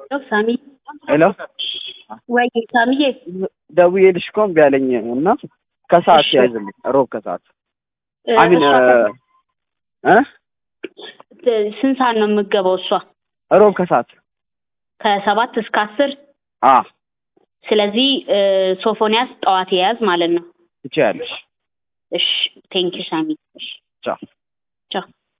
ሳሚ ሄሎ ወይ ሳሚዬ ደውዬልሽ እኮ እምቢ አለኝ እና ከሰዓት ያዝልኝ ሮብ ከሰዓት አሚን ስንት ሰዓት ነው የምትገባው እሷ? ሮብ ከሰዓት ከ7 እስከ 10 ስለዚህ ሶፎንያስ ጠዋት ያዝ ማለት ነው። ትችያለሽ። እሺ ቴንክ ዩ ሳሚ። እሺ ቻው ቻው